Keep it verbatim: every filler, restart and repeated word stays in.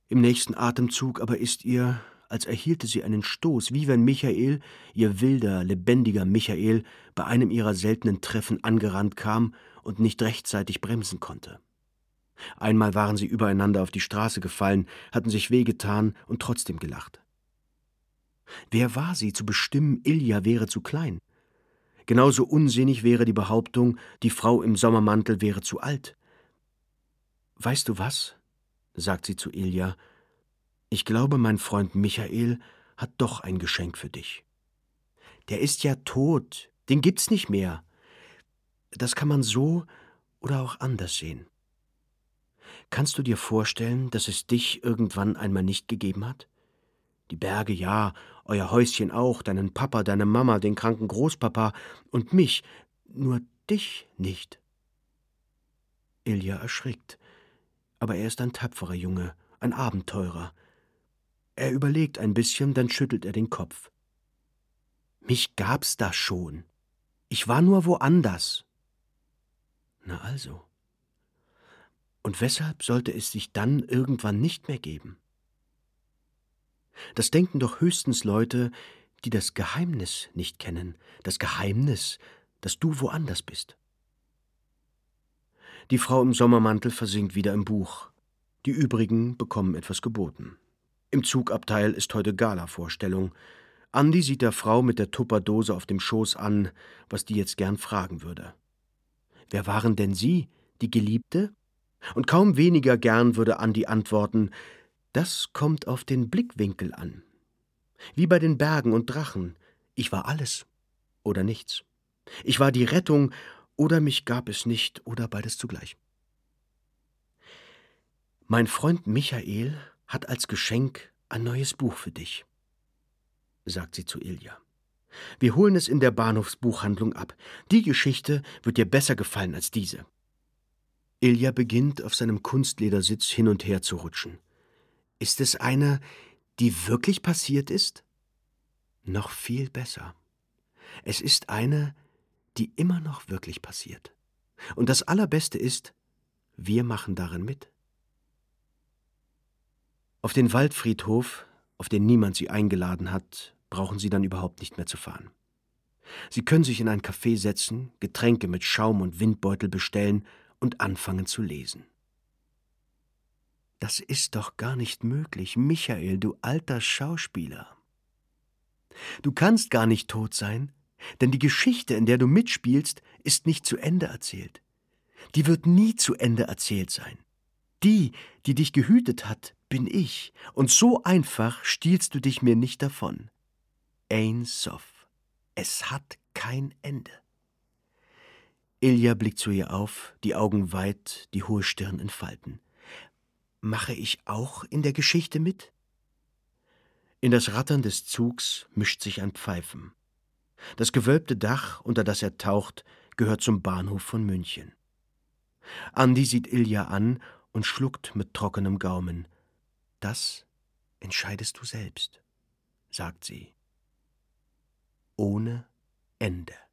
Im nächsten Atemzug aber ist ihr, als erhielte sie einen Stoß, wie wenn Michael, ihr wilder, lebendiger Michael, bei einem ihrer seltenen Treffen angerannt kam und nicht rechtzeitig bremsen konnte. Einmal waren sie übereinander auf die Straße gefallen, hatten sich wehgetan und trotzdem gelacht. Wer war sie, zu bestimmen, Ilja wäre zu klein? Genauso unsinnig wäre die Behauptung, die Frau im Sommermantel wäre zu alt. »Weißt du was?«, sagt sie zu Ilja, »ich glaube, mein Freund Michael hat doch ein Geschenk für dich. Der ist ja tot, den gibt's nicht mehr. Das kann man so oder auch anders sehen. Kannst du dir vorstellen, dass es dich irgendwann einmal nicht gegeben hat? Die Berge ja, euer Häuschen auch, deinen Papa, deine Mama, den kranken Großpapa und mich, nur dich nicht.« Ilja erschrickt, aber er ist ein tapferer Junge, ein Abenteurer. Er überlegt ein bisschen, dann schüttelt er den Kopf. »Mich gab's da schon. Ich war nur woanders.« »Na also. Und weshalb sollte es dich dann irgendwann nicht mehr geben?« Das denken doch höchstens Leute, die das Geheimnis nicht kennen, das Geheimnis, dass du woanders bist. Die Frau im Sommermantel versinkt wieder im Buch. Die übrigen bekommen etwas geboten. Im Zugabteil ist heute Gala-Vorstellung. Andi sieht der Frau mit der Tupperdose auf dem Schoß an, was die jetzt gern fragen würde. Wer waren denn Sie, die Geliebte? Und kaum weniger gern würde Andi antworten, das kommt auf den Blickwinkel an. Wie bei den Bergen und Drachen. Ich war alles oder nichts. Ich war die Rettung oder mich gab es nicht oder beides zugleich. Mein Freund Michael hat als Geschenk ein neues Buch für dich, sagt sie zu Ilja. Wir holen es in der Bahnhofsbuchhandlung ab. Die Geschichte wird dir besser gefallen als diese. Ilja beginnt auf seinem Kunstledersitz hin und her zu rutschen. Ist es eine, die wirklich passiert ist? Noch viel besser. Es ist eine, die immer noch wirklich passiert. Und das Allerbeste ist, wir machen darin mit. Auf den Waldfriedhof, auf den niemand sie eingeladen hat, brauchen sie dann überhaupt nicht mehr zu fahren. Sie können sich in ein Café setzen, Getränke mit Schaum und Windbeutel bestellen und anfangen zu lesen. Das ist doch gar nicht möglich, Michael, du alter Schauspieler. Du kannst gar nicht tot sein, denn die Geschichte, in der du mitspielst, ist nicht zu Ende erzählt. Die wird nie zu Ende erzählt sein. Die, die dich gehütet hat, bin ich, und so einfach stiehlst du dich mir nicht davon. Ein Sof. Es hat kein Ende. Ilja blickt zu ihr auf, die Augen weit, die hohe Stirn in Falten. Mache ich auch in der Geschichte mit? In das Rattern des Zugs mischt sich ein Pfeifen. Das gewölbte Dach, unter das er taucht, gehört zum Bahnhof von München. Andi sieht Ilja an und schluckt mit trockenem Gaumen. Das entscheidest du selbst, sagt sie. Ohne Ende.